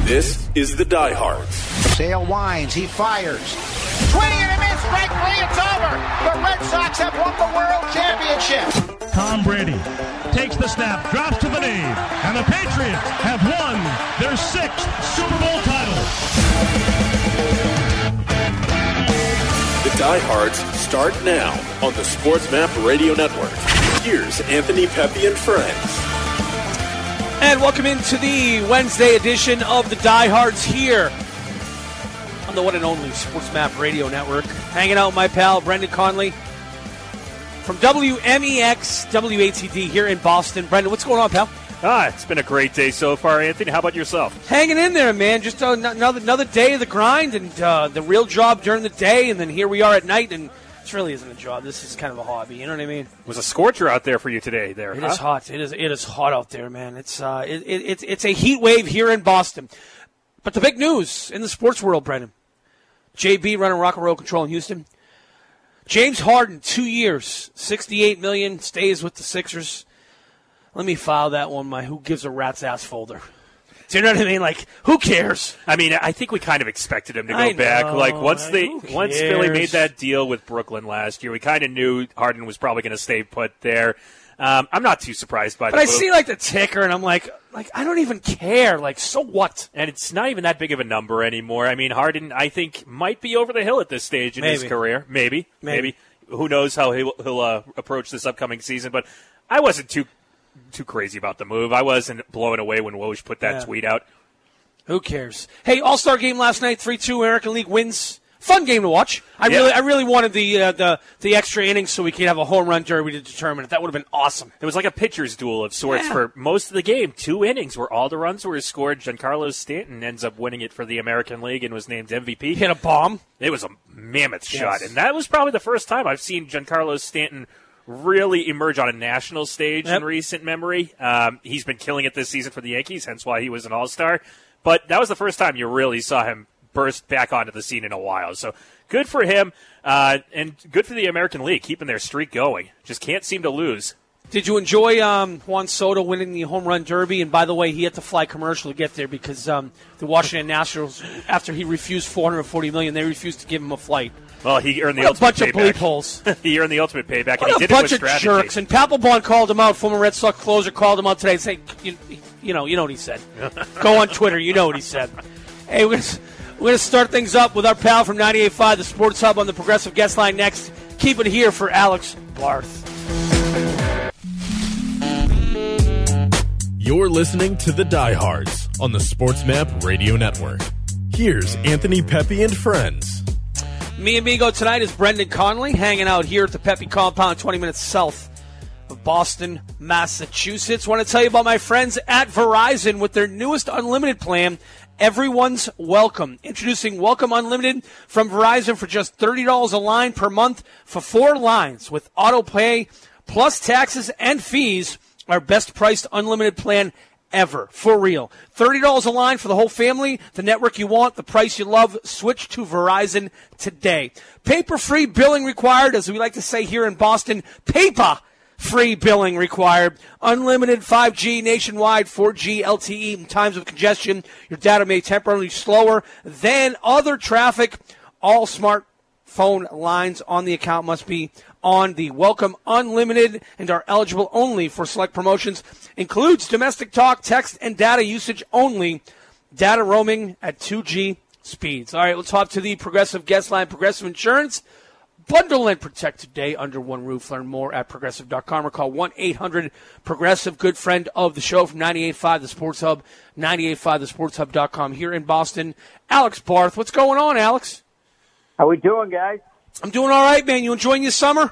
This is the Diehards. Sale winds, he fires. Swing and a miss, strike three, it's over. The Red Sox have won the World Championship. Tom Brady takes the snap, drops to the knee, and the Patriots have won their 6th Super Bowl title. The Diehards start now on the SportsMap Radio Network. Here's Anthony Pepe and friends. And welcome into the Wednesday edition of the Diehards here on the one and only SportsMap Radio Network. Hanging out with my pal Brendan Conley from WMEX WATD here in Boston. Brendan, what's going on, pal? It's been a great day so far, Anthony. How about yourself? Hanging in there, man. Just another day of the grind and the real job during the day, and then here we are at night, and this really isn't a job. This is kind of a hobby. You know what I mean? It was a scorcher out there for you today. It is hot. It is hot out there, man. It's a heat wave here in Boston. But the big news in the sports world, Brendan. JB running Rock and Roll Control in Houston. James Harden, 2 years, $68 million, stays with the Sixers. Let me file that one, my who gives a rat's ass folder. Do you know what I mean? Like, who cares? I mean, I think we kind of expected him to go back. Like, once Philly made that deal with Brooklyn last year, we kind of knew Harden was probably going to stay put there. I'm not too surprised by that. But I see, like, the ticker, and I'm like, I don't even care. Like, so what? And it's not even that big of a number anymore. I mean, Harden, I think, might be over the hill at this stage in his career. Maybe. Who knows how he'll approach this upcoming season. But I wasn't too crazy about the move. I wasn't blown away when Woj put that tweet out. Who cares? Hey, All-Star game last night, 3-2 American League wins. Fun game to watch. I really wanted the extra innings so we could have a home run derby to determine it. That would have been awesome. It was like a pitcher's duel of sorts for most of the game. 2 innings where all the runs were scored. Giancarlo Stanton ends up winning it for the American League and was named MVP. Hit a bomb. It was a mammoth shot, and that was probably the first time I've seen Giancarlo Stanton really emerge on a national stage in recent memory. He's been killing it this season for the Yankees, hence why he was an all-star. But that was the first time you really saw him burst back onto the scene in a while. So good for him, and good for the American League, keeping their streak going. Just can't seem to lose. Did you enjoy Juan Soto winning the home run derby? And by the way, he had to fly commercial to get there because the Washington Nationals, after he refused $440 million, they refused to give him a flight. Well, he earned the ultimate payback. A bunch of bleep holes. He earned the ultimate payback, and he did it with strategy. A bunch of jerks. And Papelbon called him out. Former Red Sox closer called him out today and said, you know what he said. Go on Twitter. You know what he said. Hey, we're going to start things up with our pal from 98.5, the Sports Hub on the Progressive Guest Line next. Keep it here for Alex Barth. You're listening to the Diehards on the SportsMap Radio Network. Here's Anthony Pepe and friends. Mi amigo tonight is Brendan Conley, hanging out here at the Pepe Compound, 20 minutes south of Boston, Massachusetts. Want to tell you about my friends at Verizon with their newest unlimited plan, Everyone's Welcome. Introducing Welcome Unlimited from Verizon for just $30 a line per month for 4 lines with auto pay plus taxes and fees. Our best priced unlimited plan ever. For real. $30 a line for the whole family. The network you want, the price you love. Switch to Verizon today. Paper-free billing required, as we like to say here in Boston. Paper-free billing required. Unlimited 5G nationwide, 4G LTE in times of congestion. Your data may temporarily slower than other traffic. All smartphone lines on the account must be on the Welcome Unlimited and are eligible only for select promotions. Includes domestic talk, text, and data usage only. Data roaming at 2G speeds. All right, let's hop to the Progressive Guest Line. Progressive Insurance. Bundle and protect today under one roof. Learn more at Progressive.com or call 1-800-PROGRESSIVE. Good friend of the show from 98.5 The Sports Hub, 98.5thesportshub.com here in Boston. Alex Barth. What's going on, Alex? How we doing, guys? I'm doing all right, man. You enjoying your summer?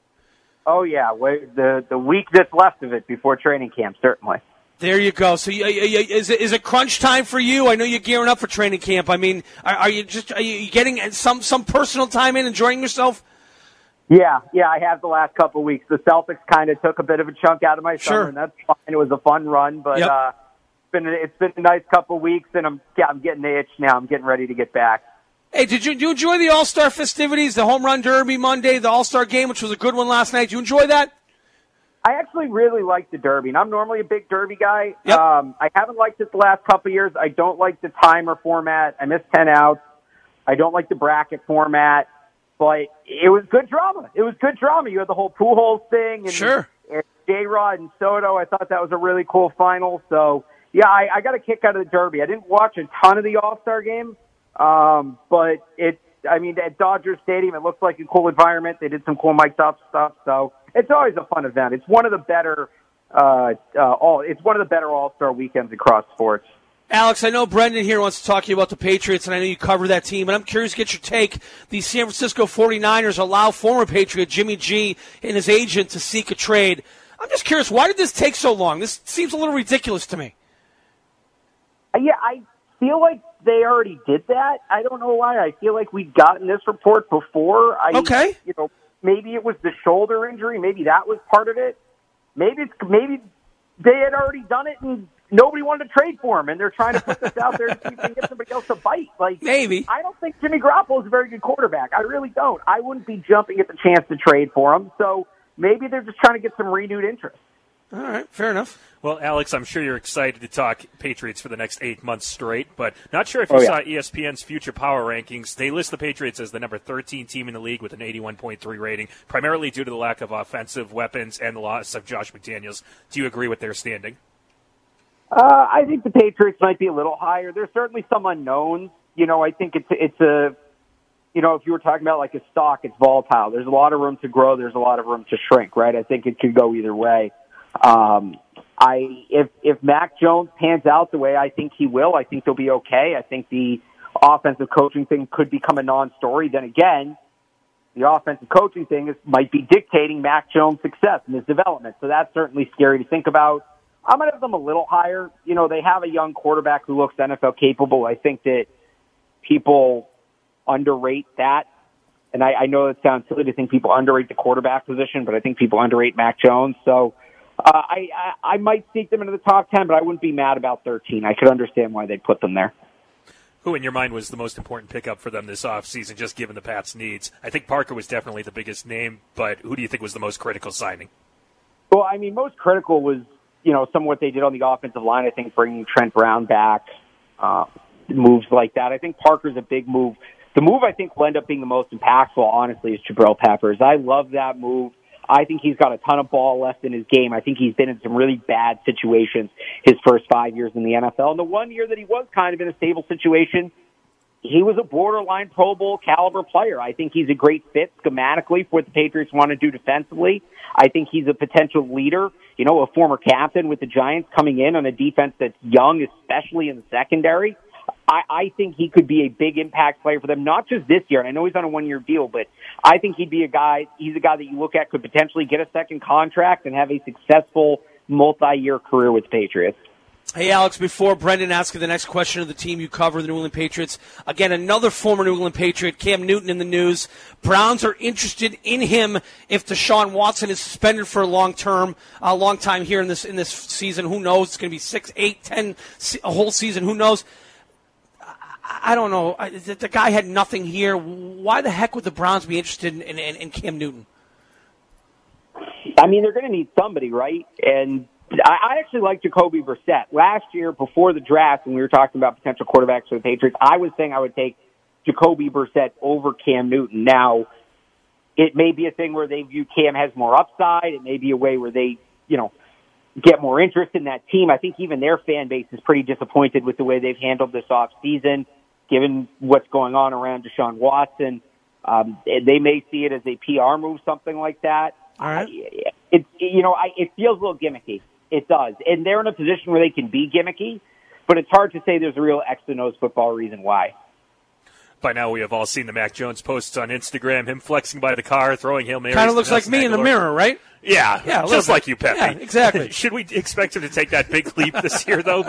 Oh, yeah. The week that's left of it before training camp, certainly. There you go. So is it crunch time for you? I know you're gearing up for training camp. I mean, are you getting some personal time in, enjoying yourself? Yeah, I have the last couple of weeks. The Celtics kind of took a bit of a chunk out of my summer, and that's fine. It was a fun run, but it's been a nice couple of weeks, and I'm getting the itch now. I'm getting ready to get back. Hey, did you enjoy the All-Star festivities, the Home Run Derby Monday, the All-Star game, which was a good one last night? Did you enjoy that? I actually really like the Derby, and I'm normally a big Derby guy. Yep. I haven't liked it the last couple of years. I don't like the timer format. I miss 10 outs. I don't like the bracket format, but it was good drama. It was good drama. You had the whole Pujols thing, and, sure. and J-Rod and Soto. I thought that was a really cool final. So, yeah, I got a kick out of the Derby. I didn't watch a ton of the All-Star game, but at Dodger Stadium, it looks like a cool environment. They did some cool mic'd up stuff, so it's always a fun event. It's one of the better, All-Star weekends across sports. Alex, I know Brendan here wants to talk to you about the Patriots, and I know you cover that team, and I'm curious to get your take. The San Francisco 49ers allow former Patriot Jimmy G and his agent to seek a trade. I'm just curious, why did this take so long? This seems a little ridiculous to me. Yeah, I feel like they already did that. I don't know why. I feel like we'd gotten this report before. Okay. Maybe it was the shoulder injury. Maybe that was part of it. Maybe they had already done it and nobody wanted to trade for him, and they're trying to put this out there to see if they can get somebody else to bite. Maybe. I don't think Jimmy Garoppolo is a very good quarterback. I really don't. I wouldn't be jumping at the chance to trade for him. So maybe they're just trying to get some renewed interest. All right, fair enough. Well, Alex, I'm sure you're excited to talk Patriots for the next 8 months straight, but not sure if you saw ESPN's Future Power Rankings. They list the Patriots as the number 13 team in the league with an 81.3 rating, primarily due to the lack of offensive weapons and the loss of Josh McDaniels. Do you agree with their standing? I think the Patriots might be a little higher. There's certainly some unknowns. I think it's a, if you were talking about like a stock, it's volatile. There's a lot of room to grow. There's a lot of room to shrink, right? I think it could go either way. If Mac Jones pans out the way I think he will, I think they'll be okay. I think the offensive coaching thing could become a non-story. Then again, the offensive coaching thing might be dictating Mac Jones' success and his development. So that's certainly scary to think about. I'm going to have them a little higher. They have a young quarterback who looks NFL capable. I think that people underrate that. And I know it sounds silly to think people underrate the quarterback position, but I think people underrate Mac Jones. So I might sneak them into the top 10, but I wouldn't be mad about 13. I could understand why they'd put them there. Who, in your mind, was the most important pickup for them this offseason, just given the Pats' needs? I think Parker was definitely the biggest name, but who do you think was the most critical signing? Well, most critical was, some of what they did on the offensive line. I think bringing Trent Brown back, moves like that. I think Parker's a big move. The move I think will end up being the most impactful, honestly, is Jabril Peppers. I love that move. I think he's got a ton of ball left in his game. I think he's been in some really bad situations his first 5 years in the NFL. And the 1 year that he was kind of in a stable situation, he was a borderline Pro Bowl caliber player. I think he's a great fit schematically for what the Patriots want to do defensively. I think he's a potential leader, a former captain with the Giants coming in on a defense that's young, especially in the secondary. I think he could be a big impact player for them, not just this year. And I know he's on a 1 year deal, but I think he's a guy that you look at could potentially get a second contract and have a successful multi-year career with the Patriots. Hey, Alex, before Brendan asks you the next question of the team you cover, the New England Patriots, again, another former New England Patriot, Cam Newton, in the news. Browns are interested in him if Deshaun Watson is suspended for a long time here in this season. Who knows? It's going to be 6, 8, 10, a whole season. Who knows? I don't know. The guy had nothing here. Why the heck would the Browns be interested in Cam Newton? They're going to need somebody, right? And I actually like Jacoby Brissett. Last year, before the draft, when we were talking about potential quarterbacks for the Patriots, I was saying I would take Jacoby Brissett over Cam Newton. Now, it may be a thing where they view Cam has more upside. It may be a way where they, get more interest in that team. I think even their fan base is pretty disappointed with the way they've handled this offseason, given what's going on around Deshaun Watson. They may see it as a PR move, something like that. All right. It feels a little gimmicky. It does. And they're in a position where they can be gimmicky, but it's hard to say there's a real X-to-nose football reason why. By now, we have all seen the Mac Jones posts on Instagram, him flexing by the car, throwing Hail Marys. Kind of looks like me in the mirror, right? Yeah, just like you, Pepe. Yeah, exactly. Should we expect him to take that big leap this year, though?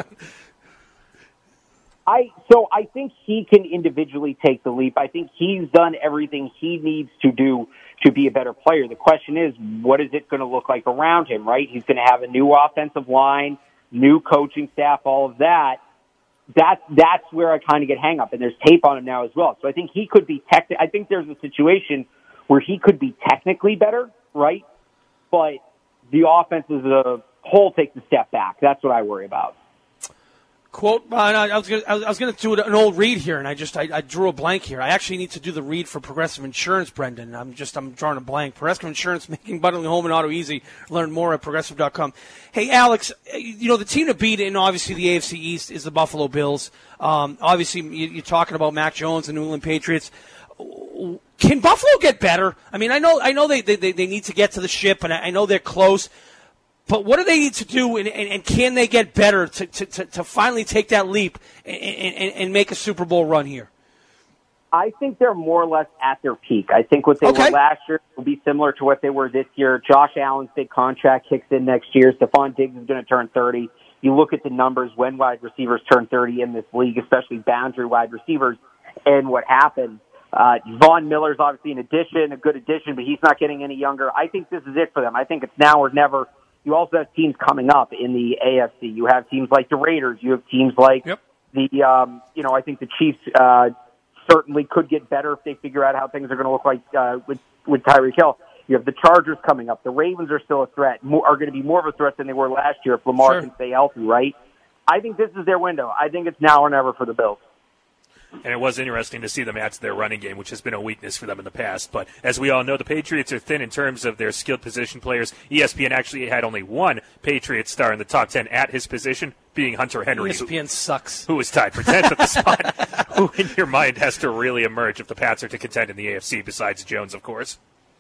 I think he can individually take the leap. I think he's done everything he needs to do to be a better player. The question is, what is it going to look like around him, right? He's going to have a new offensive line, new coaching staff, all of that. That's where I kind of get hang up, and there's tape on him now as well. So I think he could be I think there's a situation where he could be technically better, right? But the offense as a whole takes a step back. That's what I worry about. Quote, I was going to do an old read here, and I drew a blank here. I actually need to do the read for Progressive Insurance, Brendan. I'm drawing a blank. Progressive Insurance, making bundling home and auto easy. Learn more at Progressive.com. Hey, Alex, the team to beat in obviously the AFC East is the Buffalo Bills. Obviously, you're talking about Mac Jones and the New England Patriots. Can Buffalo get better? I mean, I know they need to get to the ship, and I know they're close. But what do they need to do, and can they get better to finally take that leap and make a Super Bowl run here? I think they're more or less at their peak. I think what they were last year will be similar to what they were this year. Josh Allen's big contract kicks in next year. Stephon Diggs is going to turn 30. You look at the numbers when wide receivers turn 30 in this league, especially boundary wide receivers, and what happened. Von Miller's obviously an addition, a good addition, but he's not getting any younger. I think this is it for them. I think it's now or never. You also have teams coming up in the AFC. You have teams like the Raiders. You have teams like I think the Chiefs certainly could get better if they figure out how things are going to look like with Tyreek Hill. You have the Chargers coming up. The Ravens are still a threat, are going to be more of a threat than they were last year if Lamar can stay healthy, right? I think this is their window. I think it's now or never for the Bills. And it was interesting to see them add to their running game, which has been a weakness for them in the past. But as we all know, the Patriots are thin in terms of their skilled position players. ESPN actually had only one Patriots star in the top 10 at his position, being Hunter Henry. ESPN sucks. Who was tied for 10th at the spot. Who, in your mind, has to really emerge if the Pats are to contend in the AFC, besides Jones, of course?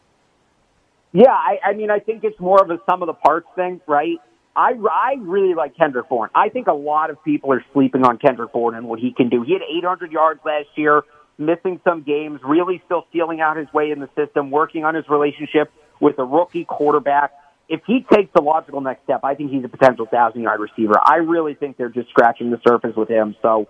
Yeah, I mean, I think it's more of a sum of the parts thing, right? I really like Kendrick Bourne. I think a lot of people are sleeping on Kendrick Bourne and what he can do. He had 800 yards last year, missing some games, really still feeling out his way in the system, working on his relationship with a rookie quarterback. If he takes the logical next step, I think he's a potential 1,000-yard receiver. I really think they're just scratching the surface with him. So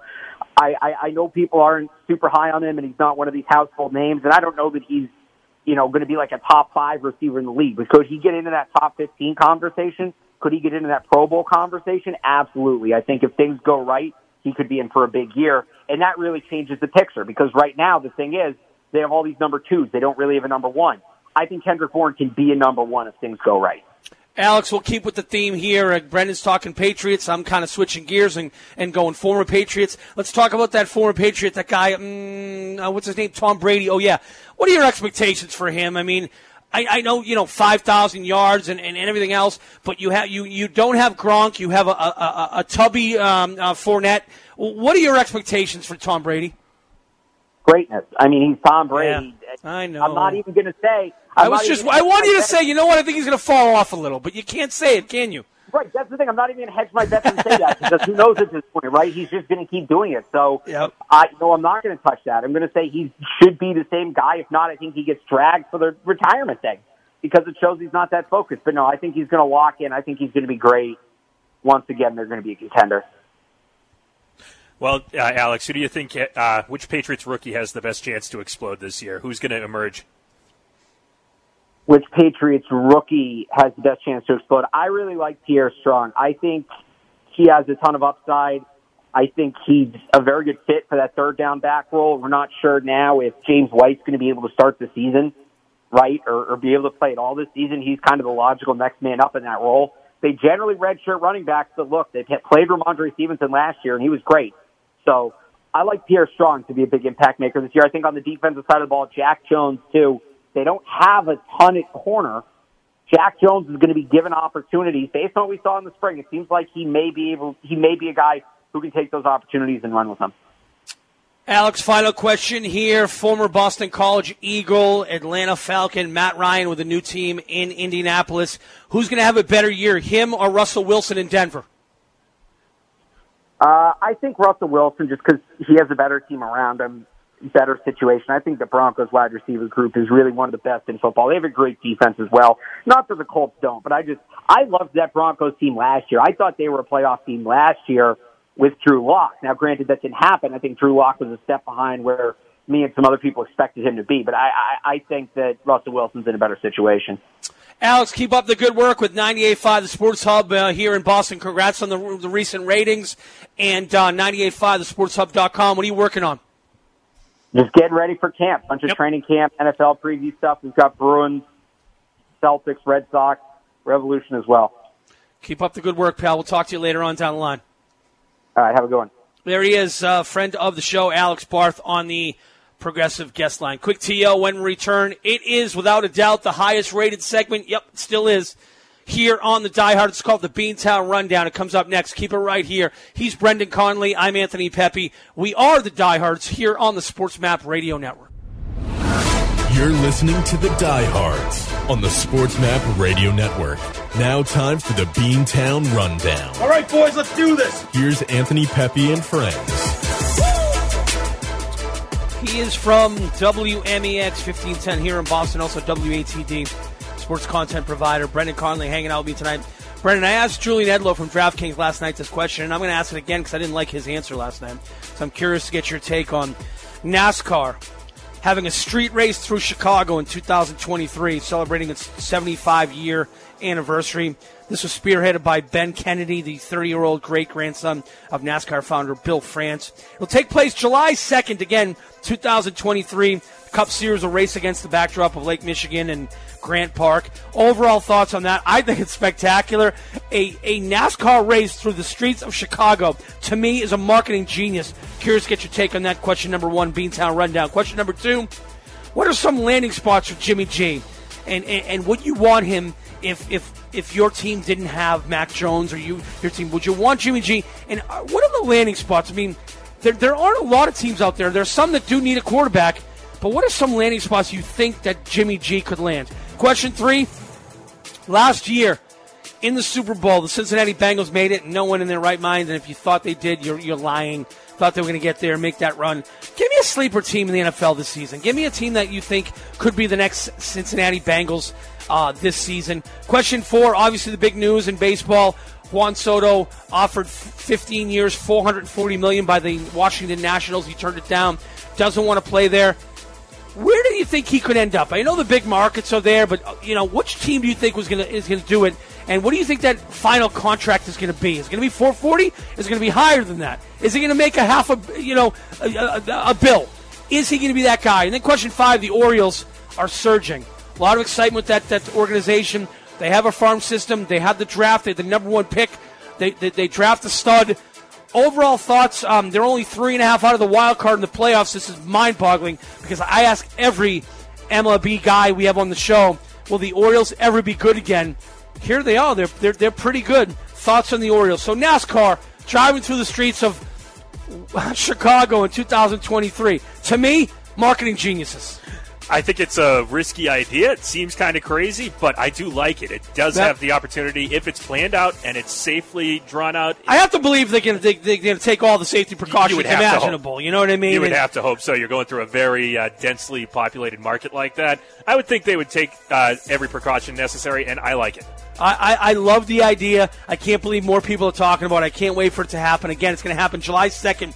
I know people aren't super high on him, and he's not one of these household names, and I don't know that he's going to be like a top 5 receiver in the league. But could he get into that top 15 conversation? Could he get into that Pro Bowl conversation? Absolutely. I think if things go right, he could be in for a big year. And that really changes the picture because right now the thing is they have all these number 2s. They don't really have a number 1. I think Kendrick Bourne can be a number 1 if things go right. Alex, we'll keep with the theme here. Brendan's talking Patriots. I'm kind of switching gears and going former Patriots. Let's talk about that former Patriot, that guy, what's his name, Tom Brady. Oh, yeah. What are your expectations for him? I mean, I know 5,000 yards and everything else, but you don't have Gronk. You have a tubby Fournette. What are your expectations for Tom Brady? Greatness. I mean, he's Tom Brady. Yeah, I know. I'm not even going to say. I want you to say. You know what? I think he's going to fall off a little, but you can't say it, can you? Right. That's the thing. I'm not even going to hedge my bets and say that because who knows at this point, right? He's just going to keep doing it. So, I'm not going to touch that. I'm going to say he should be the same guy. If not, I think he gets dragged for the retirement thing because it shows he's not that focused. But no, I think he's going to lock in. I think he's going to be great. Once again, they're going to be a contender. Well, Alex, who do you think, which Patriots rookie has the best chance to explode this year? Who's going to emerge? Which Patriots rookie has the best chance to explode? I really like Pierre Strong. I think he has a ton of upside. I think he's a very good fit for that third down back role. We're not sure now if James White's going to be able to start the season, right, or be able to play it all this season. He's kind of the logical next man up in that role. They generally redshirt running backs, but look, they played Ramondre Stevenson last year, and he was great. So I like Pierre Strong to be a big impact maker this year. I think on the defensive side of the ball, Jack Jones, too. They don't have a ton at corner. Jack Jones is going to be given opportunities based on what we saw in the spring. It seems like he may be a guy who can take those opportunities and run with them. Alex, final question here. Former Boston College Eagle, Atlanta Falcon, Matt Ryan with a new team in Indianapolis. Who's going to have a better year, him or Russell Wilson in Denver? I think Russell Wilson, just because he has a better team around him. Better situation. I think the Broncos wide receiver group is really one of the best in football. They have a great defense as well. Not that the Colts don't, but I loved that Broncos team last year. I thought they were a playoff team last year with Drew Lock. Now, granted, that didn't happen. I think Drew Lock was a step behind where me and some other people expected him to be, but I think that Russell Wilson's in a better situation. Alex, keep up the good work with 98.5, the Sports Hub here in Boston. Congrats on the recent ratings and 98.5, thesportshub.com. What are you working on? Just getting ready for camp. Bunch of training camp, NFL preview stuff. We've got Bruins, Celtics, Red Sox. Revolution as well. Keep up the good work, pal. We'll talk to you later on down the line. All right, have a good one. There he is, friend of the show, Alex Barth, on the Progressive guest line. Quick TO when we return. It is, without a doubt, the highest-rated segment. Yep, it still is. Here on the Die Hard. It's called the Beantown Rundown. It comes up next. Keep it right here. He's Brendan Conley. I'm Anthony Pepe. We are the Die Hards here on the Sports Map Radio Network. You're listening to the Die Hards on the Sports Map Radio Network. Now time for the Beantown Rundown. All right, boys, let's do this. Here's Anthony Pepe and friends. He is from WMEX 1510 here in Boston, also WATD, sports content provider. Brendan Conley hanging out with me tonight. Brendan, I asked Julian Edlow from DraftKings last night this question, and I'm going to ask it again because I didn't like his answer last night. So I'm curious to get your take on NASCAR having a street race through Chicago in 2023, celebrating its 75-year anniversary. This was spearheaded by Ben Kennedy, the 30-year-old great-grandson of NASCAR founder Bill France. It will take place July 2nd, again, 2023. The Cup Series will race against the backdrop of Lake Michigan and Grant Park. Overall thoughts on that? I think it's spectacular. A NASCAR race through the streets of Chicago, to me, is a marketing genius. Curious to get your take on that. Question number one, Beantown Rundown. Question number two, what are some landing spots for Jimmy G? And would you want him if your team didn't have Mac Jones or your team? Would you want Jimmy G? And what are the landing spots? I mean, there aren't a lot of teams out there. There's some that do need a quarterback, but what are some landing spots you think that Jimmy G could land? Question three, last year in the Super Bowl, the Cincinnati Bengals made it, no one in their right mind, and if you thought they did, you're lying. Thought they were going to get there, make that run. Give me a sleeper team in the NFL this season. Give me a team that you think could be the next Cincinnati Bengals this season. Question four, obviously the big news in baseball. Juan Soto offered 15 years, $440 million by the Washington Nationals. He turned it down. Doesn't want to play there. Where do you think he could end up? I know the big markets are there, but which team do you think is going to do it? And what do you think that final contract is going to be? Is it going to be 440? Is it going to be higher than that? Is he going to make a bill? Is he going to be that guy? And then question five, the Orioles are surging. A lot of excitement with that organization. They have a farm system. They have the draft. They have the number one pick. They draft a stud. Overall thoughts, they're only 3.5 out of the wild card in the playoffs. This is mind-boggling because I ask every MLB guy we have on the show, will the Orioles ever be good again? Here they are. They're pretty good. Thoughts on the Orioles. So NASCAR, driving through the streets of Chicago in 2023. To me, marketing geniuses. I think it's a risky idea. It seems kind of crazy, but I do like it. It does have the opportunity, if it's planned out and it's safely drawn out. I have to believe they're going to take all the safety precautions imaginable. You know what I mean? You would have to hope so. You're going through a very densely populated market like that. I would think they would take every precaution necessary, and I like it. I love the idea. I can't believe more people are talking about it. I can't wait for it to happen. Again, it's going to happen July 2nd,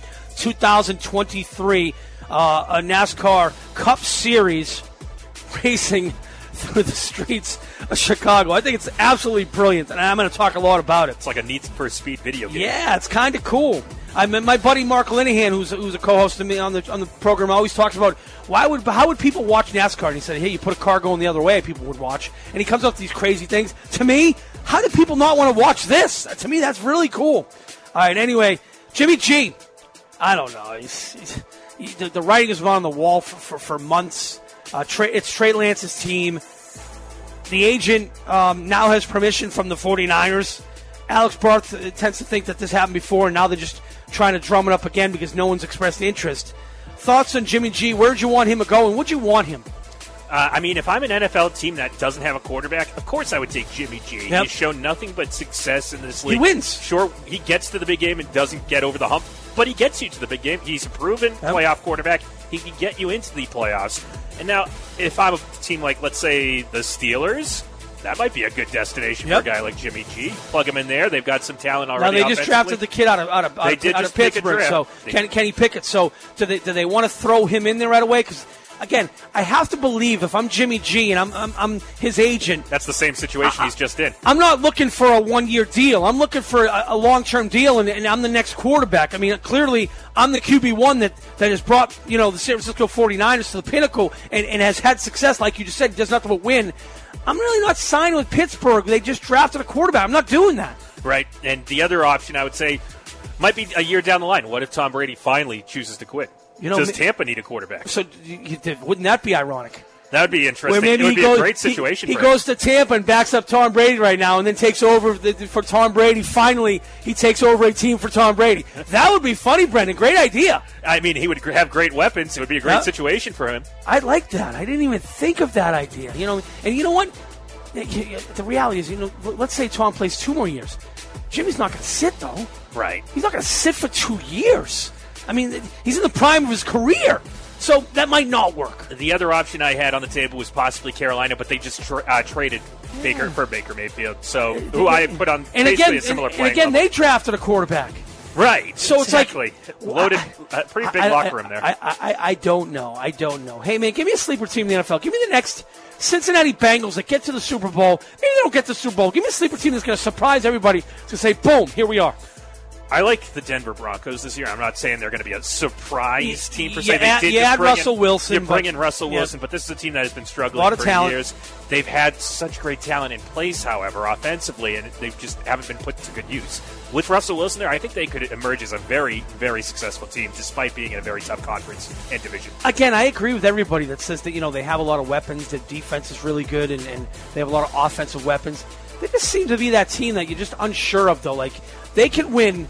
2023. A NASCAR Cup Series racing through the streets of Chicago. I think it's absolutely brilliant, and I'm going to talk a lot about it. It's like a Need for Speed video game. Yeah, it's kind of cool. I mean, my buddy Mark Linehan, who's a co-host of me on the program, always talks about how would people watch NASCAR? And he said, hey, you put a car going the other way, people would watch. And he comes up with these crazy things. To me, how do people not want to watch this? To me, that's really cool. All right, anyway, Jimmy G. I don't know. The writing has been on the wall for months. It's Trey Lance's team. The agent now has permission from the 49ers. Alex Barth tends to think that this happened before, and now they're just trying to drum it up again because no one's expressed interest. Thoughts on Jimmy G? Where'd you want him to go, and would you want him? I mean, if I'm an NFL team that doesn't have a quarterback, of course I would take Jimmy G. Yep. He's shown nothing but success in this league. He wins. Sure, he gets to the big game and doesn't get over the hump, but he gets you to the big game. He's a proven playoff quarterback. He can get you into the playoffs. And now, if I'm a team like, let's say, the Steelers, that might be a good destination for a guy like Jimmy G. Plug him in there. They've got some talent already. Now, they just drafted the kid out of Pittsburgh, so Kenny Pickett. So do they want to throw him in there right away? Because again, I have to believe if I'm Jimmy G and I'm his agent. That's the same situation he's just in. I'm not looking for a one-year deal. I'm looking for a long-term deal, and I'm the next quarterback. I mean, clearly, I'm the QB1 that has brought, the San Francisco 49ers to the pinnacle and has had success, like you just said, does nothing but win. I'm really not signing with Pittsburgh. They just drafted a quarterback. I'm not doing that. Right, and the other option, I would say, might be a year down the line. What if Tom Brady finally chooses to quit? Does Tampa need a quarterback? So wouldn't that be ironic? That would be interesting. Maybe it would be a great situation he for him. goes to Tampa and backs up Tom Brady right now and then takes over for Tom Brady. Finally, he takes over a team for Tom Brady. That would be funny, Brendan. Great idea. I mean, he would have great weapons. It would be a great situation for him. I like that. I didn't even think of that idea. And you know what? The reality is, let's say Tom plays 2 more years. Jimmy's not going to sit, though. Right. He's not going to sit for 2 years. I mean, he's in the prime of his career. So that might not work. The other option I had on the table was possibly Carolina, but they just traded Baker Mayfield. So who I put on basically a similar playing level. They drafted a quarterback. Right. So exactly. It's like loaded, pretty big locker room there. I don't know. Hey, man, give me a sleeper team in the NFL. Give me the next Cincinnati Bengals that get to the Super Bowl. Maybe they don't get to the Super Bowl. Give me a sleeper team that's going to surprise everybody to say, boom, here we are. I like the Denver Broncos this year. I'm not saying they're going to be a surprise team per se. Russell Wilson. You bring in Russell Wilson, but this is a team that has been struggling for years. They've had such great talent in place, however, offensively, and they just haven't been put to good use. With Russell Wilson there, I think they could emerge as a very, very successful team, despite being in a very tough conference and division. Again, I agree with everybody that says that they have a lot of weapons, the defense is really good, and they have a lot of offensive weapons. They just seem to be that team that you're just unsure of, though. Like, they can win,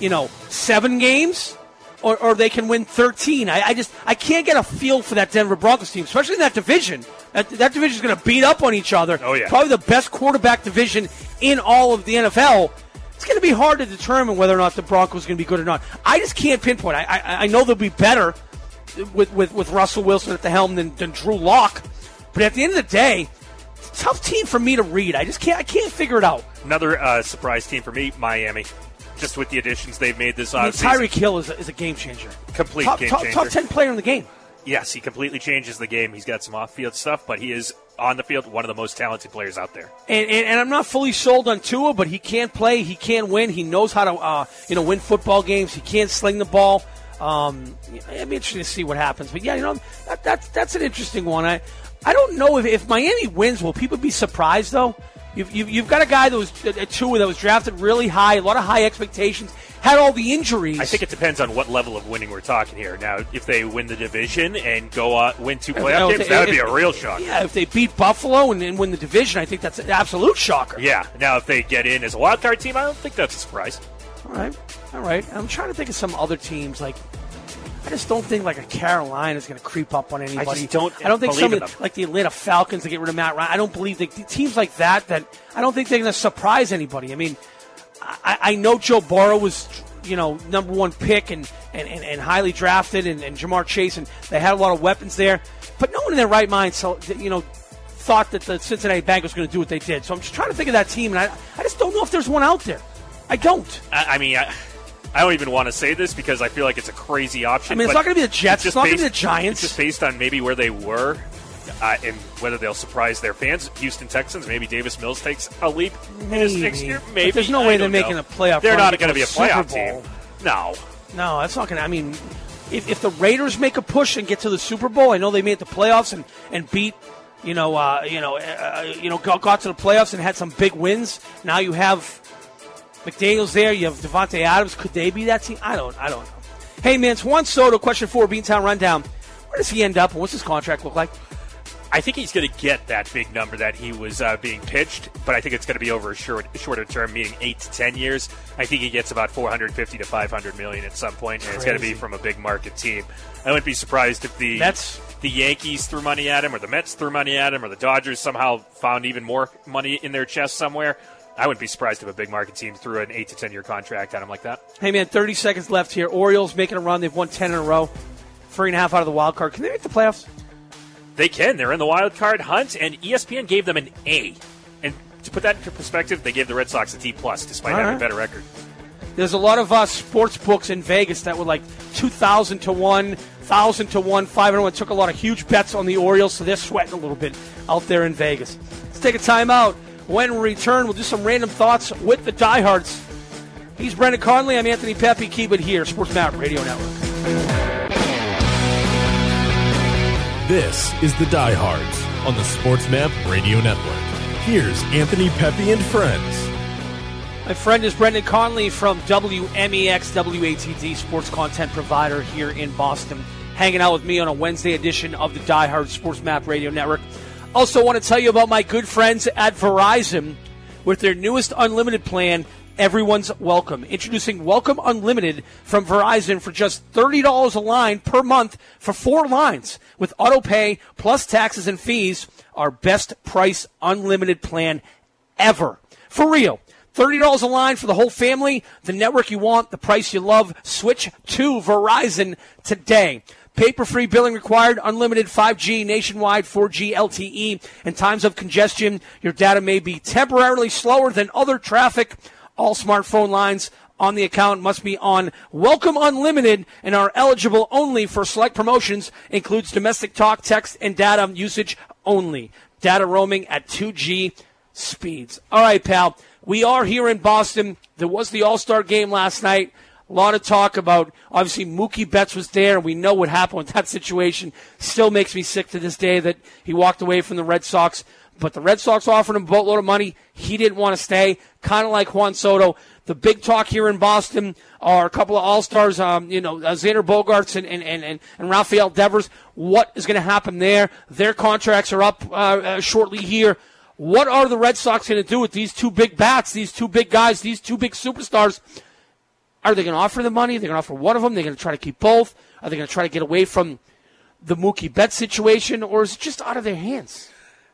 7 games, or they can win 13. I can't get a feel for that Denver Broncos team, especially in that division. That division is going to beat up on each other. Oh, yeah. Probably the best quarterback division in all of the NFL. It's going to be hard to determine whether or not the Broncos are going to be good or not. I just can't pinpoint. I know they'll be better with Russell Wilson at the helm than Drew Lock, but at the end of the day, it's a tough team for me to read. I can't figure it out. Another surprise team for me, Miami. Just with the additions they've made this offseason. Tyreek Hill is a game changer. Complete game changer. Top 10 player in the game. Yes, he completely changes the game. He's got some off-field stuff, but he is, on the field, one of the most talented players out there. And I'm not fully sold on Tua, but he can play. He can win. He knows how to win football games. He can sling the ball. It'd be interesting to see what happens. But, yeah, that's an interesting one. I don't know if Miami wins, will people be surprised, though? You've got a guy that was Tua that was drafted really high, a lot of high expectations, had all the injuries. I think it depends on what level of winning we're talking here. Now, if they win the division and go win 2 playoff games, that would be a real shocker. Yeah, if they beat Buffalo and win the division, I think that's an absolute shocker. Yeah. Now, if they get in as a wild card team, I don't think that's a surprise. All right. I'm trying to think of some other teams like. I just don't think like a Carolina is going to creep up on anybody. I don't think some like the Atlanta Falcons to get rid of Matt Ryan. I don't believe teams like that I don't think they're going to surprise anybody. I mean, I know Joe Burrow was number 1 pick and highly drafted and Jamar Chase, and they had a lot of weapons there, but no one in their right mind thought that the Cincinnati Bengals was going to do what they did. So I'm just trying to think of that team, and I just don't know if there's one out there. I don't. I don't even want to say this because I feel like it's a crazy option. I mean, it's not going to be the Jets. It's not going to be the Giants. It's just based on maybe where they were and whether they'll surprise their fans. Houston Texans, maybe Davis Mills takes a leap in his next year. Maybe. But there's no way they're making a playoff. They're not going to be a playoff team. No, that's not going to. I mean, if the Raiders make a push and get to the Super Bowl, I know they made the playoffs and beat. Got to the playoffs and had some big wins. Now you have McDaniels there. You have Devontae Adams. Could they be that team? I don't know. Hey, man, it's Juan Soto. Question 4, Beantown Rundown. Where does he end up, and what's his contract look like? I think he's going to get that big number that he was being pitched, but I think it's going to be over a shorter term, meaning 8 to 10 years. I think he gets about $450 to $500 million at some point, and it's going to be from a big market team. I wouldn't be surprised if the Yankees threw money at him, or the Mets threw money at him, or the Dodgers somehow found even more money in their chest somewhere. I wouldn't be surprised if a big market team threw an 8 to 10 year contract at him like that. Hey, man, 30 seconds left here. Orioles making a run. They've won 10 in a row. 3.5 out of the wild card. Can they make the playoffs? They can. They're in the wild card hunt, and ESPN gave them an A. And to put that into perspective, they gave the Red Sox a D+, despite having a better record. There's a lot of sports books in Vegas that were like 2,000 to 1, 1,000 to 1, 500. Took a lot of huge bets on the Orioles, so they're sweating a little bit out there in Vegas. Let's take a time out. When we return, we'll do some random thoughts with the diehards. He's Brendan Conley. I'm Anthony Pepe. Keep it here, Sports Map Radio Network. This is the Diehards on the Sports Map Radio Network. Here's Anthony Pepe and friends. My friend is Brendan Conley from WMEX WATD, sports content provider here in Boston, hanging out with me on a Wednesday edition of the Die Hard Sports Map Radio Network. Also want to tell you about my good friends at Verizon with their newest unlimited plan, Everyone's Welcome. Introducing Welcome Unlimited from Verizon for just $30 a line per month for 4 lines with auto pay plus taxes and fees. Our best price unlimited plan ever. For real. $30 a line for the whole family, the network you want, the price you love. Switch to Verizon today. Paper-free billing required, unlimited 5G, nationwide 4G LTE. In times of congestion, your data may be temporarily slower than other traffic. All smartphone lines on the account must be on Welcome Unlimited and are eligible only for select promotions. Includes domestic talk, text, and data usage only. Data roaming at 2G speeds. All right, pal. We are here in Boston. There was the All-Star game last night. A lot of talk about, obviously, Mookie Betts was there, and we know what happened with that situation. Still makes me sick to this day that he walked away from the Red Sox. But the Red Sox offered him a boatload of money. He didn't want to stay, kind of like Juan Soto. The big talk here in Boston are a couple of All-Stars, Xander Bogaerts and Rafael Devers. What is going to happen there? Their contracts are up shortly here. What are the Red Sox going to do with these 2 big bats, these 2 big guys, these 2 big superstars? Are they going to offer the money? Are they going to offer one of them? Are they going to try to keep both? Are they going to try to get away from the Mookie Betts situation, or is it just out of their hands?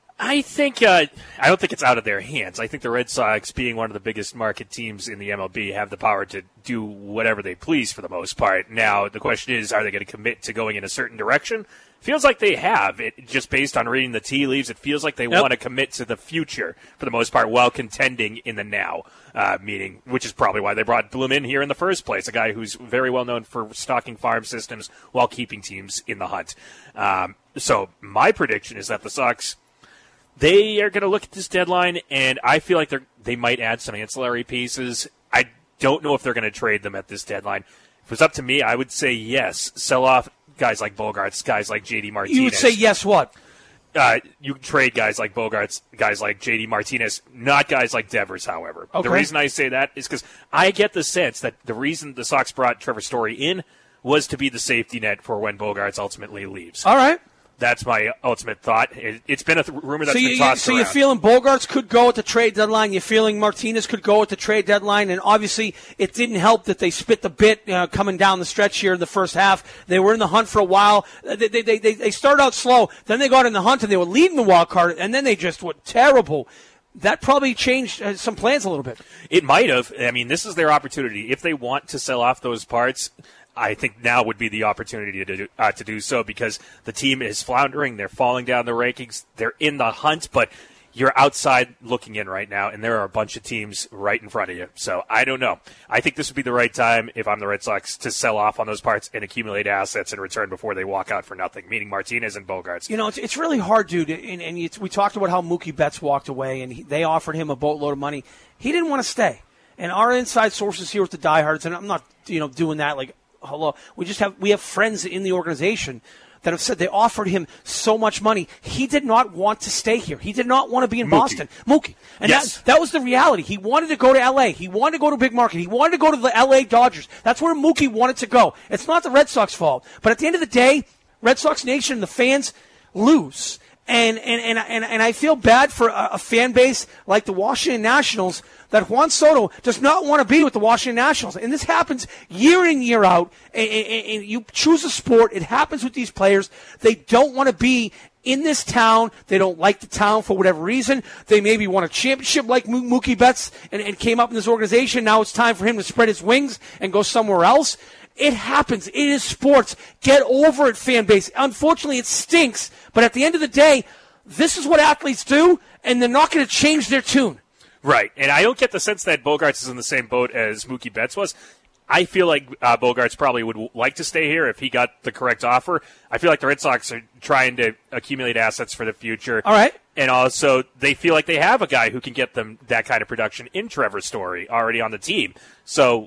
I think I don't think it's out of their hands. I think the Red Sox, being one of the biggest market teams in the MLB, have the power to do whatever they please for the most part. Now, the question is, are they going to commit to going in a certain direction? Feels like they have. It just based on reading the tea leaves, it feels like they want to commit to the future for the most part while contending in the now. Meaning, which is probably why they brought Bloom in here in the first place, a guy who's very well known for stocking farm systems while keeping teams in the hunt. So my prediction is that the Sox, they are going to look at this deadline, and I feel like they might add some ancillary pieces. I don't know if they're going to trade them at this dedeadline. If it was up to me, I would say yes. Sell off guys like Bogaerts, guys like J.D. Martinez. You would say yes what? You trade guys like Bogaerts, guys like J.D. Martinez, not guys like Devers, however. Okay. The reason I say that is because I get the sense that the reason the Sox brought Trevor Story in was to be the safety net for when Bogaerts ultimately leaves. All right. That's my ultimate thought. It's been a rumor that's been tossed around. So you're feeling Bogaerts could go at the trade deadline. You're feeling Martinez could go at the trade deadline. And obviously it didn't help that they spit the bit coming down the stretch here in the first half. They were in the hunt for a while. They started out slow. Then they got in the hunt and they were leading the wild card. And then they just went terrible. That probably changed some plans a little bit. It might have. I mean, this is their opportunity. If they want to sell off those parts, I think now would be the opportunity to do so because the team is floundering. They're falling down the rankings. They're in the hunt, but you're outside looking in right now, and there are a bunch of teams right in front of you. So I don't know. I think this would be the right time, if I'm the Red Sox, to sell off on those parts and accumulate assets in return before they walk out for nothing, meaning Martinez and Bogaerts. You know, it's really hard, dude. And we talked about how Mookie Betts walked away, and they offered him a boatload of money. He didn't want to stay. And our inside sources here with the diehards, and I'm not doing that like, hello. We have friends in the organization that have said they offered him so much money. He did not want to stay here. He did not want to be in Boston. Mookie. And yes. that was the reality. He wanted to go to L.A. He wanted to go to a big market. He wanted to go to the L.A. Dodgers. That's where Mookie wanted to go. It's not the Red Sox fault. But at the end of the day, Red Sox Nation, the fans lose. And I feel bad for a fan base like the Washington Nationals that Juan Soto does not want to be with the Washington Nationals. And this happens year in, year out. And you choose a sport. It happens with these players. They don't want to be in this town. They don't like the town for whatever reason. They maybe won a championship like Mookie Betts and came up in this organization. Now it's time for him to spread his wings and go somewhere else. It happens. It is sports. Get over it, fan base. Unfortunately, it stinks. But at the end of the day, this is what athletes do, and they're not going to change their tune. Right, and I don't get the sense that Bogaerts is in the same boat as Mookie Betts was. I feel like Bogaerts probably would like to stay here if he got the correct offer. I feel like the Red Sox are trying to accumulate assets for the future. All right. And also, they feel like they have a guy who can get them that kind of production in Trevor Story already on the team. So,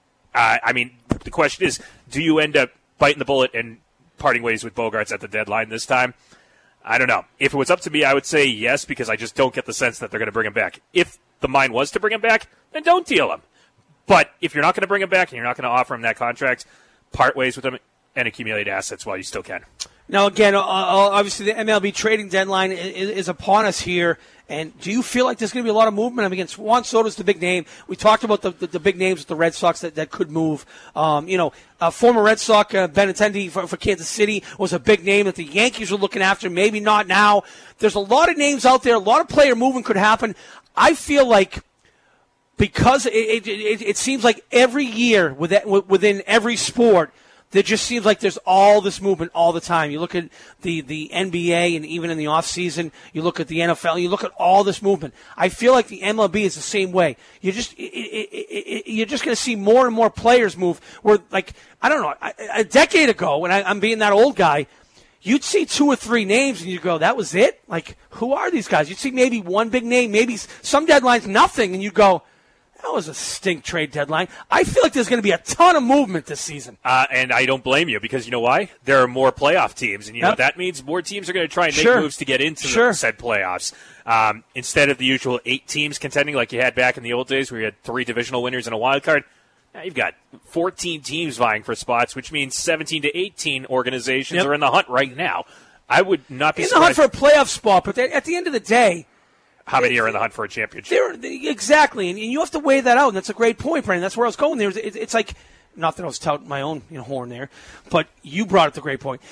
the question is, do you end up biting the bullet and parting ways with Bogaerts at the deadline this time? I don't know. If it was up to me, I would say yes, because I just don't get the sense that they're going to bring him back. If the mind was to bring him back, then don't deal him. But if you're not going to bring him back and you're not going to offer him that contract, part ways with him and accumulate assets while you still can. Now, again, obviously the MLB trading deadline is upon us here. And do you feel like there's going to be a lot of movement? I mean, against Juan Soto's the big name. We talked about the big names with the Red Sox that could move. Former Red Sox Benintendi for Kansas City was a big name that the Yankees were looking after. Maybe not now. There's a lot of names out there. A lot of player movement could happen. I feel like because it seems like every year within every sport, there just seems like there's all this movement all the time. You look at the NBA, and even in the offseason, you look at the NFL, you look at all this movement. I feel like the MLB is the same way. You're just going to see more and more players move. Where, like, I don't know, a decade ago, when I'm being that old guy, you'd see 2 or 3 names, and you go, that was it? Like, who are these guys? You'd see maybe one big name, maybe some deadlines, nothing, and you'd go, that was a stink trade deadline. I feel like there's going to be a ton of movement this season. And I don't blame you, because you know why? There are more playoff teams, and you know what that means? More teams are going to try and make moves to get into the said playoffs. Instead of the usual 8 teams contending like you had back in the old days where you had 3 divisional winners and a wild card, now you've got 14 teams vying for spots, which means 17 to 18 organizations are in the hunt right now. I would not be surprised. In the hunt for a playoff spot, but at the end of the day, how many are in the hunt for a championship? Exactly, and you have to weigh that out, and that's a great point, Brandon. That's where I was going there. It's like, not that I was touting my own horn there, but you brought up the great point.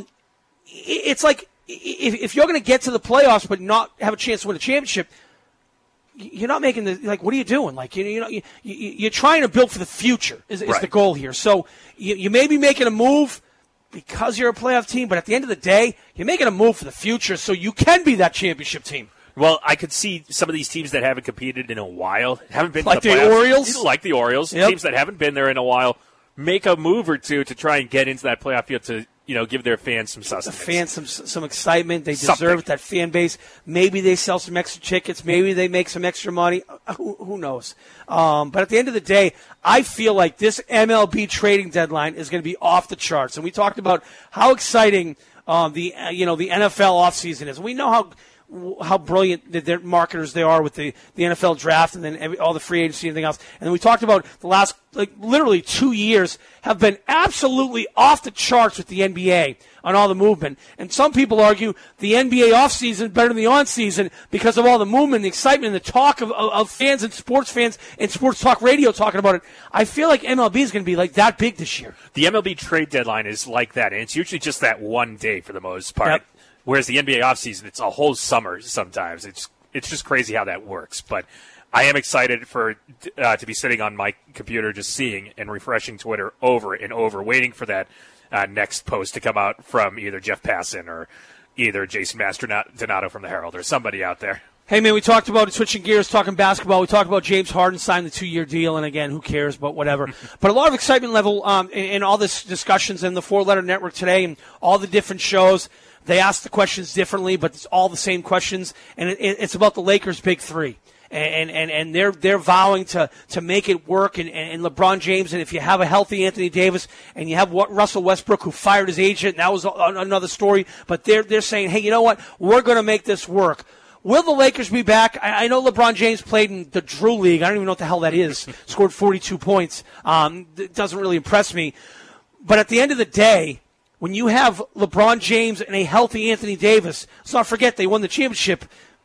It's like, if you're going to get to the playoffs but not have a chance to win a championship, you're not making what are you doing? Like, you're trying to build for the future is the goal here. So you may be making a move because you're a playoff team, but at the end of the day, you're making a move for the future so you can be that championship team. Well, I could see some of these teams that haven't competed in a while, haven't been like to the playoffs. Orioles? Like the Orioles, teams that haven't been there in a while, make a move or two to try and get into that playoff field to, give their fans some sustenance. The fans some excitement. They deserve that fan base. Maybe they sell some extra tickets. Maybe they make some extra money. Who knows? But at the end of the day, I feel like this MLB trading deadline is going to be off the charts. And we talked about how exciting the NFL offseason is. We know how brilliant their marketers they are with the NFL draft and then all the free agency and everything else. And then we talked about the last, literally 2 years have been absolutely off the charts with the NBA on all the movement. And some people argue the NBA offseason is better than the on-season because of all the movement, the excitement, and the talk of fans and sports talk radio talking about it. I feel like MLB is going to be like that big this year. The MLB trade deadline is like that, and it's usually just that one day for the most part. Yep. Whereas the NBA offseason, it's a whole summer sometimes. It's just crazy how that works. But I am excited to be sitting on my computer just seeing and refreshing Twitter over and over, waiting for that next post to come out from either Jeff Passan or either Jason Mastrodonato from the Herald or somebody out there. Hey, man, we talked about switching gears, talking basketball. We talked about James Harden signed the 2-year deal, and again, who cares, but whatever. But a lot of excitement level in all this discussions in the 4-Letter Network today and all the different shows. They ask the questions differently, but it's all the same questions, and it's about the Lakers' big three. And they're vowing to make it work, and LeBron James, and if you have a healthy Anthony Davis, and you have Russell Westbrook, who fired his agent, and that was another story, but they're saying, hey, you know what, we're going to make this work. Will the Lakers be back? I know LeBron James played in the Drew League. I don't even know what the hell that is. Scored 42 points. It doesn't really impress me. But at the end of the day, when you have LeBron James and a healthy Anthony Davis, let's not forget they won the championship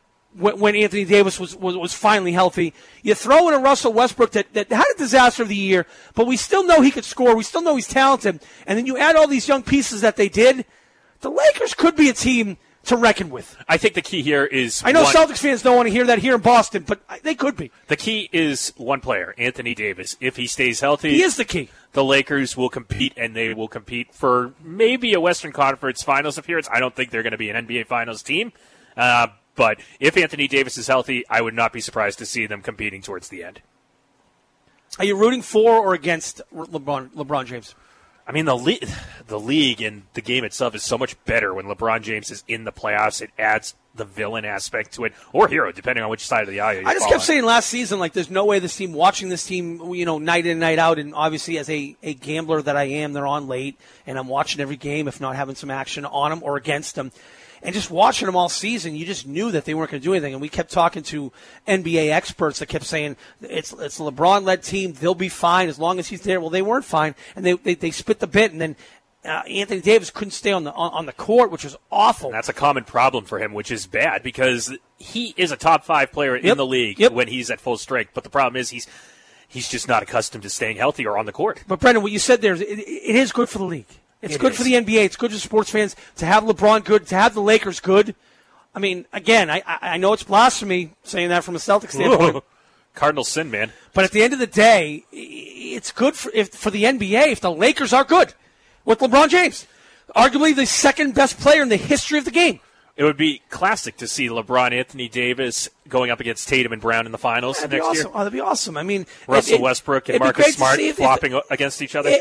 when Anthony Davis was finally healthy. You throw in a Russell Westbrook that had a disaster of the year, but we still know he could score. We still know he's talented. And then you add all these young pieces that they did, the Lakers could be a team to reckon with. I think the key here is... I know Celtics fans don't want to hear that here in Boston, but they could be. The key is one player, Anthony Davis. If he stays healthy... He is the key. The Lakers will compete, and they will compete for maybe a Western Conference Finals appearance. I don't think they're going to be an NBA Finals team. But But if Anthony Davis is healthy, I would not be surprised to see them competing towards the end. Are you rooting for or against LeBron James? I mean, the league and the game itself is so much better when LeBron James is in the playoffs. It adds the villain aspect to it, or hero, depending on which side of the aisle you I just kept saying last season, like, there's no way watching this team, night in, night out, and obviously as a gambler that I am, they're on late, and I'm watching every game, if not having some action on them or against them. And just watching them all season, you just knew that they weren't going to do anything. And we kept talking to NBA experts that kept saying, it's a LeBron-led team, they'll be fine as long as he's there. Well, they weren't fine, and they spit the bit, and then Anthony Davis couldn't stay on the court, which was awful. And that's a common problem for him, which is bad, because he is a top 5 player in the league when he's at full strength. But the problem is he's just not accustomed to staying healthy or on the court. But, Brendan, what you said there, it is good for the league. It's good for the NBA. It's good for sports fans to have LeBron good, to have the Lakers good. I mean, again, I know it's blasphemy saying that from a Celtics standpoint. Cardinal sin, man. But at the end of the day, it's good for the NBA if the Lakers are good with LeBron James, arguably the second best player in the history of the game. It would be classic to see LeBron, Anthony Davis going up against Tatum and Brown in the finals next year. Oh, that'd be awesome. I mean, Russell Westbrook and Marcus Smart flopping against each other.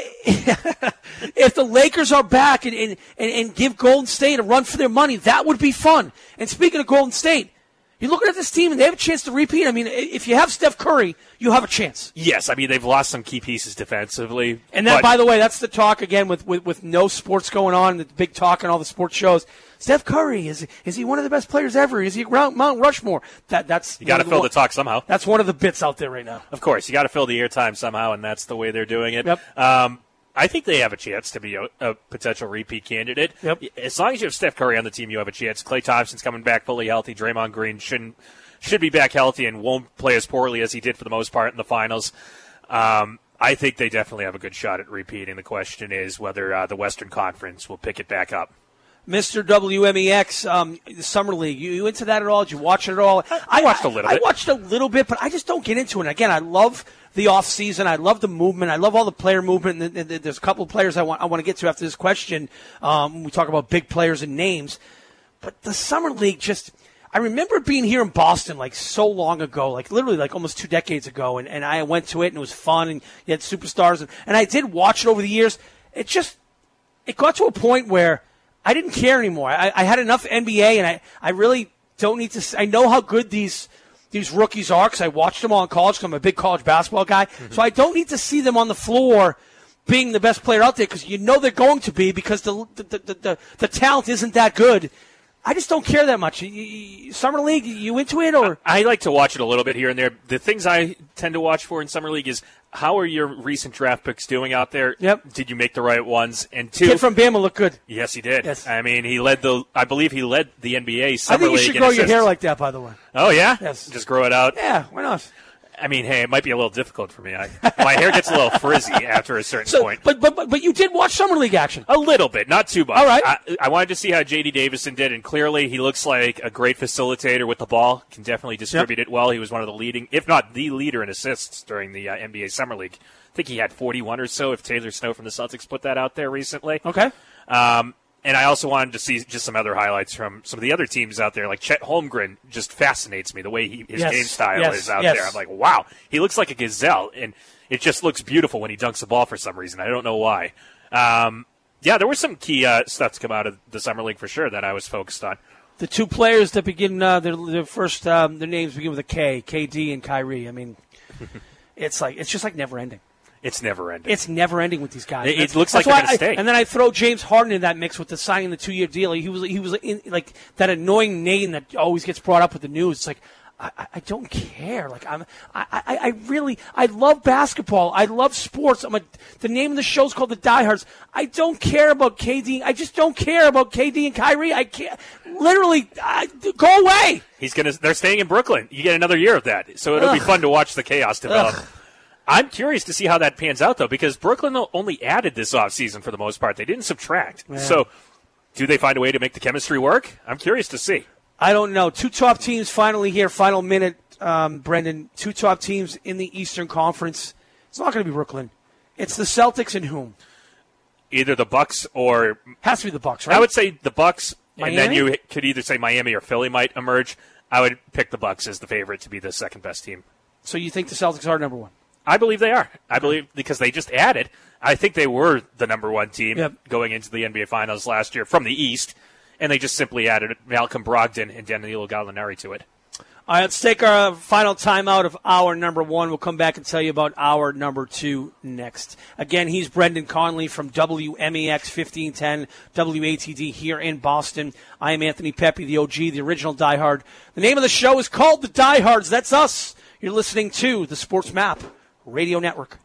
If the Lakers are back and give Golden State a run for their money, that would be fun. And speaking of Golden State, you're looking at this team and they have a chance to repeat. I mean, if you have Steph Curry, you have a chance. Yes, I mean, they've lost some key pieces defensively. And that, by the way, that's the talk again with no sports going on, the big talk on all the sports shows. Steph Curry, is he one of the best players ever? Is he Mount Rushmore? That's you got to fill the talk somehow. That's one of the bits out there right now. Of course, you got to fill the airtime somehow, and that's the way they're doing it. Yep. I think they have a chance to be a potential repeat candidate. Yep. As long as you have Steph Curry on the team, you have a chance. Klay Thompson's coming back fully healthy. Draymond Green should be back healthy and won't play as poorly as he did for the most part in the finals. I think they definitely have a good shot at repeating. The question is whether the Western Conference will pick it back up. Mr. WMEX, the Summer League, you into that at all? Did you watch it at all? I watched a little bit. I watched a little bit, but I just don't get into it. And again, I love the off-season. I love the movement. I love all the player movement. And there's a couple of players I want to get to after this question. We talk about big players and names. But the Summer League I remember being here in Boston like so long ago, like literally like almost 2 decades ago, and I went to it and it was fun and you had superstars and I did watch it over the years. It got to a point where I didn't care anymore. I had enough NBA and I really don't need to. I know how good these rookies are because I watched them all in college because I'm a big college basketball guy. Mm-hmm. So I don't need to see them on the floor being the best player out there because you know they're going to be because the talent isn't that good. I just don't care that much. Summer League, you into it? Or I like to watch it a little bit here and there. The things I tend to watch for in Summer League is how are your recent draft picks doing out there? Yep. Did you make the right ones? And 2, kid from Bama looked good. Yes, he did. Yes. I mean, I believe he led the NBA Summer League. I think you should grow your hair like that, by the way. Oh, yeah? Yes. Just grow it out? Yeah, why not? I mean, hey, it might be a little difficult for me. My hair gets a little frizzy after a certain point. But you did watch Summer League action. A little bit, not too much. All right. I wanted to see how J.D. Davison did, and clearly he looks like a great facilitator with the ball, can definitely distribute it well. He was one of the leading, if not the leader in assists during the NBA Summer League. I think he had 41 or so if Taylor Snow from the Celtics put that out there recently. Okay. And I also wanted to see just some other highlights from some of the other teams out there. Like Chet Holmgren just fascinates me, the way his game style is out there. I'm like, wow, he looks like a gazelle, and it just looks beautiful when he dunks the ball for some reason. I don't know why. There was some key stuff to come out of the Summer League for sure that I was focused on. The 2 players that begin their first their names begin with a K, KD and Kyrie. I mean, it's just like never ending. It's never ending. It's never ending with these guys. It looks like they're going to stay. And then I throw James Harden in that mix with the signing the 2-year deal. He was in, like that annoying name that always gets brought up with the news. It's like I don't care. Like I love basketball. I love sports. The name of the show is called The Diehards. I don't care about KD. I just don't care about KD and Kyrie. I can't. Literally, go away. They're staying in Brooklyn. You get another year of that, so it'll be fun to watch the chaos develop. I'm curious to see how that pans out, though, because Brooklyn only added this offseason for the most part. They didn't subtract. Yeah. So do they find a way to make the chemistry work? I'm curious to see. I don't know. 2 top teams finally here, final minute, Brendan. 2 top teams in the Eastern Conference. It's not going to be Brooklyn. It's the Celtics and whom? Either the Bucks or... Has to be the Bucks, right? I would say the Bucks And then you could either say Miami or Philly might emerge. I would pick the Bucks as the favorite to be the second-best team. So you think the Celtics are number one? I believe they are. I believe because they just added. I think they were the number one team going into the NBA Finals last year from the East, and they just simply added Malcolm Brogdon and Danilo Gallinari to it. All right, let's take our final timeout of hour number one. We'll come back and tell you about hour number two next. Again, he's Brendan Conley from WMEX 1510 WATD here in Boston. I am Anthony Pepe, the OG, the original diehard. The name of the show is called The Diehards. That's us. You're listening to the Sports Map Radio Network.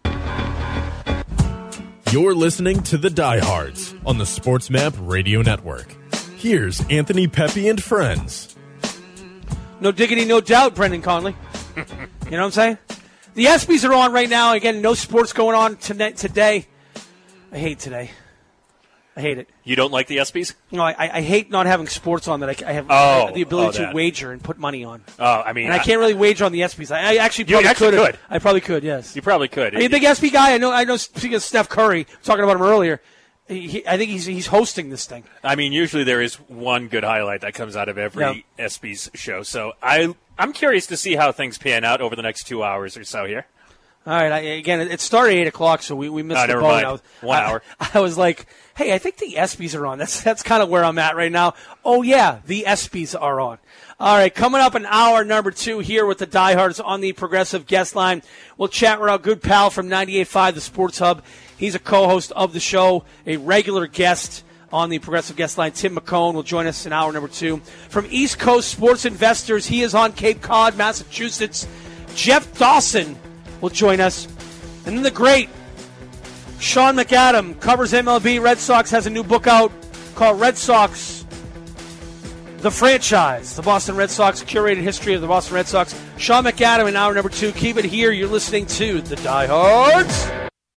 You're listening to The Diehards on the Sports Map Radio Network. Here's Anthony Pepe and friends. No diggity, no doubt, Brendan Conley. You know what I'm saying? The ESPYs are on right now. Again, no sports going on today. I hate today. I hate it. You don't like the ESPYs? No, I hate not having sports on that I have the ability to wager and put money on. I can't really wager on the ESPYs. I actually probably could. I probably could, yes. You probably could. Are you a big ESPY guy? I know. Speaking of Steph Curry, talking about him earlier, I think he's hosting this thing. I mean, usually there is one good highlight that comes out of every ESPYs show. So I'm curious to see how things pan out over the next 2 hours or so here. All right. Again, it started 8 o'clock, so we missed the boat. Mind. 1 hour. I was like, hey, I think the ESPYs are on. That's kind of where I'm at right now. Oh, yeah, the ESPYs are on. All right, coming up in hour number two here with the Diehards on the Progressive Guest Line. We'll chat with our good pal from 98.5, the Sports Hub. He's a co-host of the show, a regular guest on the Progressive Guest Line. Tim McCone will join us in hour number two. From East Coast Sports Investors, he is on Cape Cod, Massachusetts. Jeff Dawson will join us. And then the great Sean McAdam covers MLB. Red Sox has a new book out called Red Sox, The Franchise. The Boston Red Sox, curated history of the Boston Red Sox. Sean McAdam in hour number two. Keep it here. You're listening to The Diehards.